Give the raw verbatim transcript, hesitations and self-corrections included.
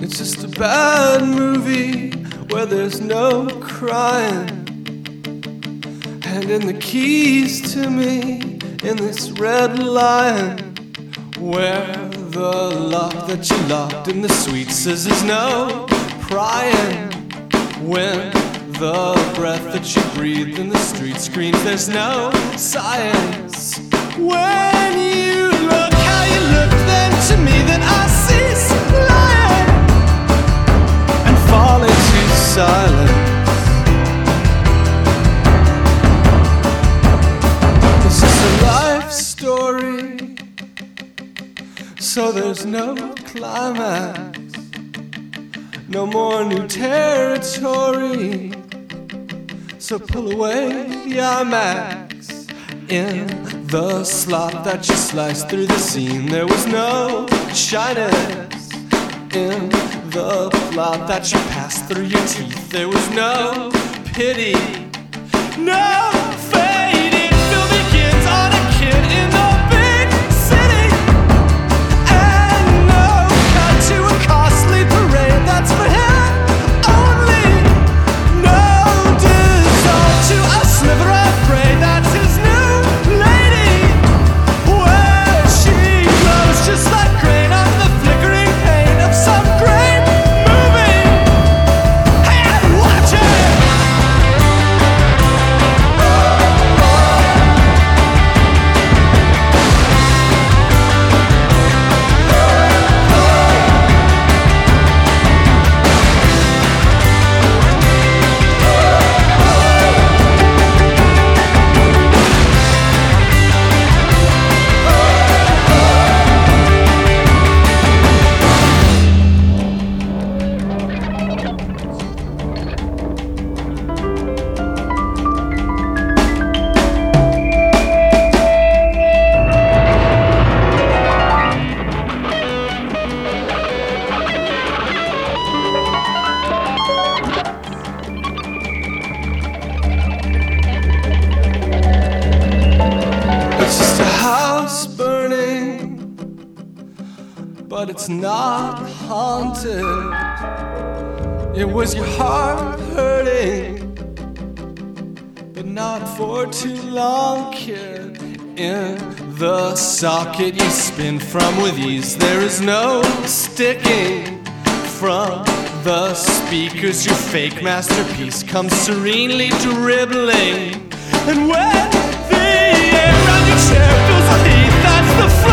It's just a bad movie where there's no crying, handing the keys to me in this red lion, where the lock that you locked in the sweet says there's no prying, when the breath that you breathed in the street screams there's no science. When you look how you look then to me, then I cease lying and fall into silence. It's just a life story, so there's no climax, no more new territory. So pull away the IMAX. In the slot that you sliced through the scene, there was no shyness. In the plot that you passed through your teeth, there was no pity. No fading film begins on a kid in the big city, and no cut to a costly parade that's for him only. No dissolve to a sliver of prey that's his new lady, where she glows just like grain on the flickering paint of some great movie. Hey, watch it! It's just a house burning, but it's not haunted. It was your heart hurting, but not for too long, kid. In the socket you spin from with ease, there is no sticking. From the speakers your fake masterpiece comes serenely dribbling. And when the air around your chair fills with heat, that's the